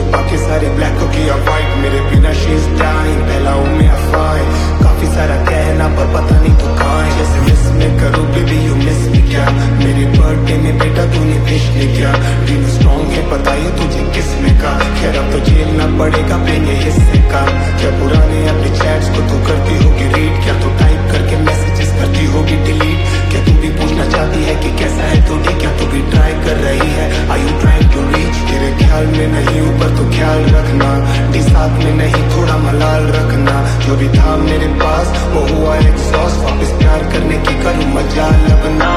बाकी सारे ब्लैक हो गया वाइट, मेरे बिना शी इज डाइंग, पहला हूँ मैं फाइन। काफी सारा कहना पर पता नहीं तू कहाँ है, जैसे मिस मैं करूँ बेबी यू मिस मी क्या, मेरे बर्थडे में बेटा तूने विश नहीं किया, ड्रीम स्ट्रॉन्ग है पता है तुझे किसने का, खैर अब तो झेलना पड़ेगा पेन ये हिस्से का। क्या पुराने अपने चैट्स को तू करती होगी रीड, क्या तू टाइप करके मैसेजेस करती होगी डिलीट, क्या तू भी पूछना चाहती है कि कैसा है तू, क्या तू भी ट्राई कर रही है, are you trying to reach, तेरे ख्याल में नहीं ऊपर तो ख्याल रखना, डी साथ में नहीं थोड़ा मलाल रखना, जो भी था मेरे पास वो हुआ एग्जॉस्ट, वापस प्यार करने की करूँ मजाल अपना।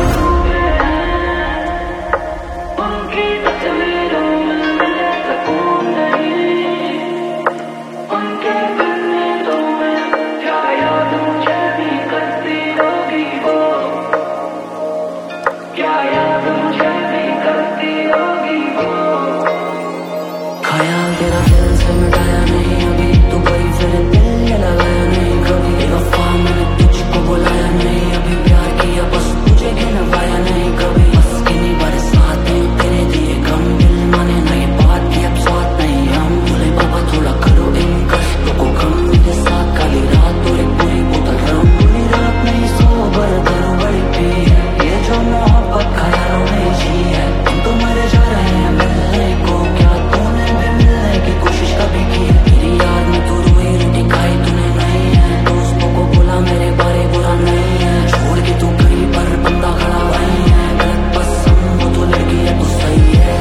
ख्याल तेरा दिल से मिटाया नहीं अभी, तू गई फिर दिल ये लगाया नहीं कभी, एक वफा मैंने तुझको बुलाया नहीं अभी, प्यार किया बस तुझे गिनवाया नहीं कभी, बस किन्हीं बरसातें तेरे दिए गम, दिल माने नहीं बात की अब साथ नहीं हम, बोले बाबा थोड़ा करो इन कष्टों को कम, मेरे साथ काली रात और एक पूरी बोतल रम, पूरी रात नहीं सोबर दारू बड़ी पी है, ये जो मोहब्बत ख्यालों में जी है, हम तो मरे जा रहे हैं मिलने को, क्या तूने भी मिलने की कोशिश कभी की है, मेरी याद में तू रोई रोटी खाई तूने नहीं है, दोस्तों को बोला मेरे बारे बुरा नहीं है, छोड़ के तू कहीं पर बंदा खड़ा वही है, गलत पसंद वो तो लड़की है तू सही है,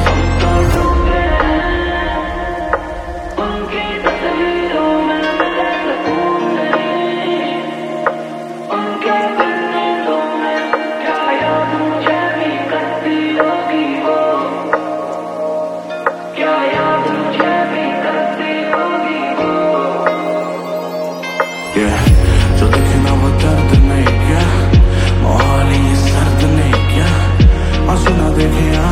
उनकी तस्वीरों में मिले सुकून नहीं, उनके नींदों में क्या याद मुझे भी करती होगी वो, क्या याद मुझे भी करती होगी वो। जो देखे ना वो दर्द नहीं क्या, मोहाली ये सर्द नहीं क्या, आंसू ना देखे